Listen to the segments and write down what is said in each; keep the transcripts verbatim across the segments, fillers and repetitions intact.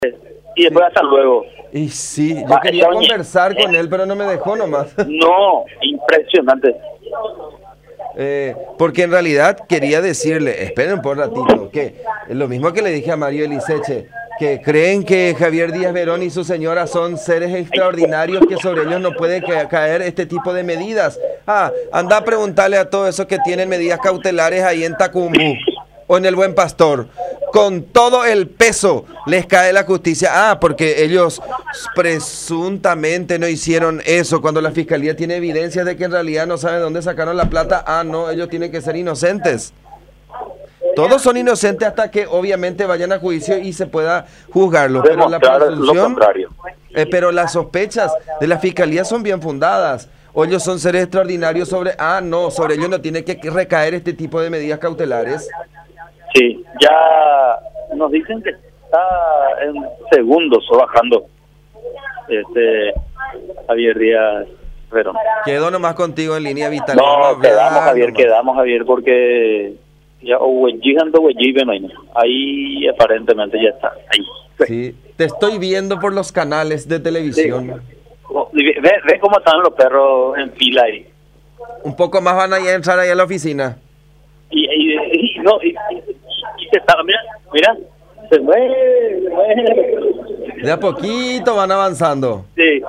Y después hasta luego. Y sí, yo Va, quería Sonia, conversar eh, con él, pero no me dejó nomás. No, impresionante. Eh, porque en realidad quería decirle, esperen por un ratito, que es lo mismo que le dije a Mario Eliseche, que creen que Javier Díaz Verón y su señora son seres extraordinarios que sobre ellos no puede ca- caer este tipo de medidas. Ah, anda a preguntarle a todos esos que tienen medidas cautelares ahí en Tacumbu o en el Buen Pastor. Con todo el peso les cae la justicia. Ah, porque ellos presuntamente no hicieron eso cuando la fiscalía tiene evidencias de que en realidad no saben dónde sacaron la plata. Ah, no, ellos tienen que ser inocentes. Todos son inocentes hasta que obviamente vayan a juicio y se pueda juzgarlo. Pero la Demostrar lo presunción, contrario. eh, pero las sospechas de la fiscalía son bien fundadas. O ellos son seres extraordinarios sobre, ah, no, sobre ellos no tiene que recaer este tipo de medidas cautelares. Sí, ya nos dicen que está en segundos o bajando este Javier Díaz Verón. Quedo nomás contigo en línea vital. No, quedamos Javier, quedamos Javier porque ya o gigante o ahí aparentemente ya está. Ahí. Sí, te estoy viendo por los canales de televisión. Ve, ve cómo están los perros en fila ahí. Un poco más van a entrar ahí a la oficina. Y, y, y no, y, y, y se está, mira, mira, se mueve, se mueve. De a poquito van avanzando. Sí.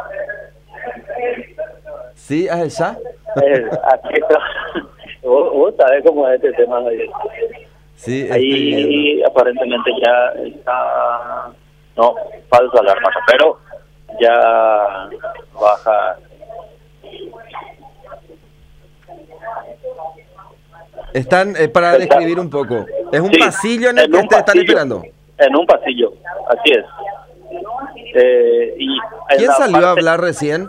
Sí, ¿es esa? Eh, aquí está. Vos, vos sabés cómo es este tema. Sí, ahí aparentemente ya está, no, falsa alarma, pero ya baja. Están, eh, para describir un poco, es un sí, pasillo en el en que un te están pasillo, esperando. En un pasillo, así es. Eh, y ¿Quién salió parte, a hablar recién?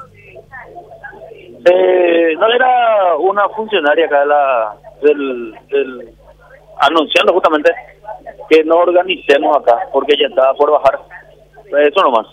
Eh, no, era una funcionaria acá de la, del, del, anunciando justamente que no organicemos acá, porque ya estaba por bajar. Eso nomás.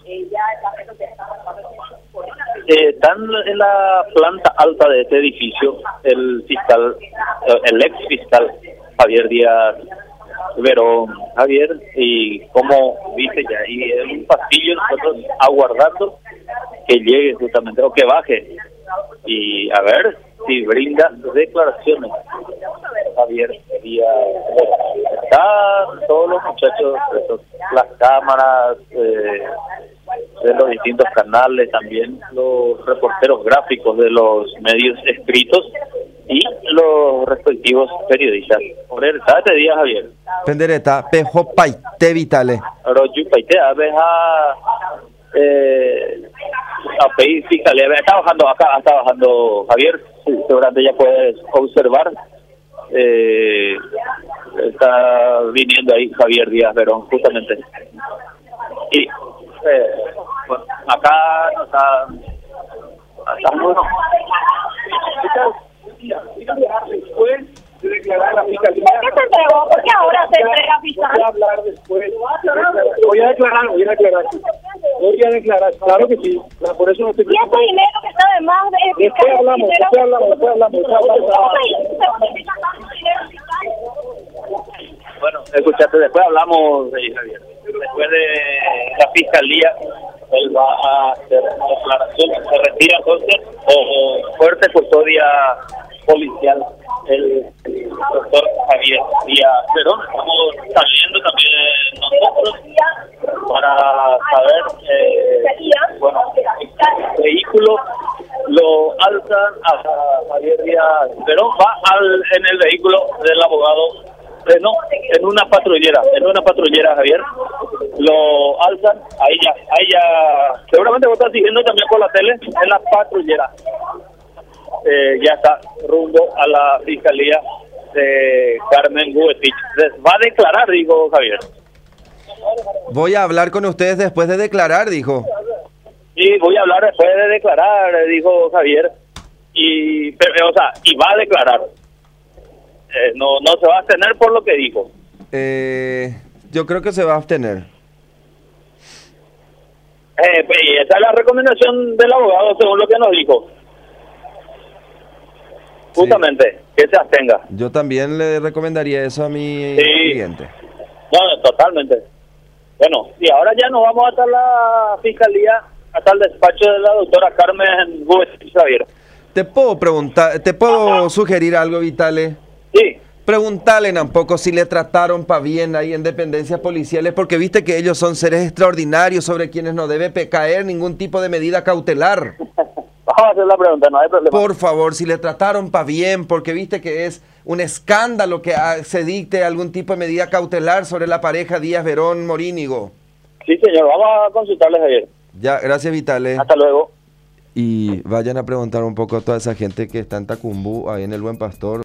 Eh, están en la planta alta de este edificio el fiscal, el ex fiscal Javier Díaz Verón, Javier, y como dice ya, y en un pasillo nosotros aguardando que llegue justamente, o que baje, y a ver si brinda declaraciones. Javier Díaz Verón. Están todos los muchachos, las cámaras, eh, de los distintos canales, también los reporteros gráficos de los medios escritos y los respectivos periodistas. Por el este día, Javier. Pendereta, pejo paite vitale. Roju paite, a ver a eh a pedir fiscalía. Está bajando acá, está bajando Javier. Sí, seguramente ya puedes observar. Eh, está viniendo ahí Javier Díaz Verón, justamente. Y Eh, bueno, acá no está, está muy no. Después de declarar la fiscalía. ¿Por qué se entregó? ¿Por qué ahora se entrega fiscal? Voy a hablar después. Voy a declarar, voy a declarar. Voy a declarar, claro que sí. Por eso no estoy. Y ese dinero que está de más de después hablamos, después hablamos, después hablamos. Bueno, escuchaste, después hablamos de Javier. Después de la fiscalía, él va a hacer declaración, se retira entonces, o fuerte custodia policial, el, el doctor Javier Díaz Verón. Estamos saliendo también nosotros para saber, eh, bueno, el vehículo lo alzan a Javier Díaz Verón, va al, en el vehículo del abogado. Eh, no, en una patrullera, en una patrullera, Javier, lo alzan, ahí ya, ahí ya, seguramente vos estás siguiendo también por la tele, en la patrullera, eh, ya está rumbo a la fiscalía de Carmen Buetich. Va a declarar, dijo Javier. Voy a hablar con ustedes después de declarar, dijo. Sí, voy a hablar después de declarar, dijo Javier, y, pero, o sea, y va a declarar. Eh, no no se va a abstener por lo que dijo. Eh, yo creo que se va a abstener. Eh, pues, esa es la recomendación del abogado según lo que nos dijo. Justamente, sí, que se abstenga. Yo también le recomendaría eso a mi sí. cliente. No, totalmente. Bueno, y ahora ya nos vamos hasta la fiscalía, hasta el despacho de la doctora Carmen Gómez Xavier. Te puedo preguntar, te puedo sugerir algo, Vitale. Sí. Preguntarle tampoco si le trataron pa' bien ahí en dependencias policiales, porque viste que ellos son seres extraordinarios sobre quienes no debe pe- caer ningún tipo de medida cautelar. Vamos a hacer la pregunta, no hay problema. Por favor, si le trataron pa' bien, porque viste que es un escándalo que ah, se dicte algún tipo de medida cautelar sobre la pareja Díaz Verón Morínigo. Sí, señor, vamos a consultarles ayer. Ya, gracias, Vitale. Hasta luego. Y vayan a preguntar un poco a toda esa gente que está en Tacumbú, ahí en el Buen Pastor.